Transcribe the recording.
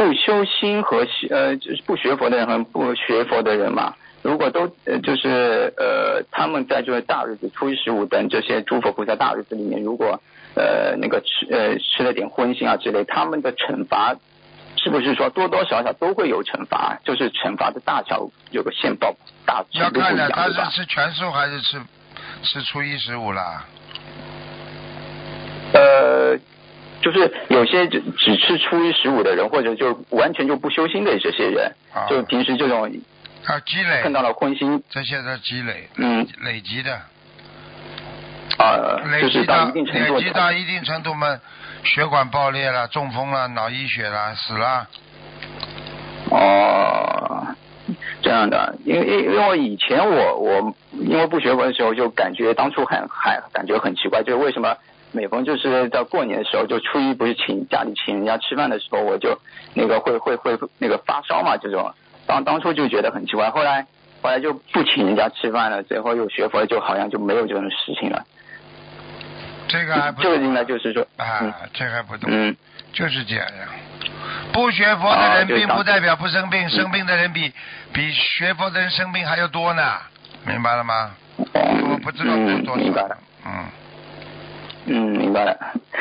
不修心和就是不学佛的人和不学佛的人嘛，如果都就是他们在这个大日子初一十五等这些诸佛菩萨大日子里面，如果那个吃了点荤腥啊之类，他们的惩罚是不是说多多少少都会有惩罚？就是惩罚的大小有个限报大要程度不一样， 看的，他对吧？ 是吃全素还是吃初一十五啦？ 就是有些只吃初一十五的人，或者就完全就不修心的这些人，就平时这种积累看到了荤腥， 这些都积累，累积的， 就是到一定程度， 累积到一定程度嘛，血管爆裂了，中风了，脑溢血了，死了。 这样的，因为以前我因为不学佛的时候，就感觉当初感觉很奇怪，就是为什么每逢就是在过年的时候，就初一不是家里请人家吃饭的时候，我就那个会那个发烧嘛，这种当初就觉得很奇怪，后来就不请人家吃饭了，最后又学佛，就好像就没有这种事情了。 这个还不这个应该就是说这个还不懂，就是这样呀。不学佛的人并不代表不生病，生病的人比学佛的人生病还要多呢，明白了吗？我不知道多少。 明白了。明白了。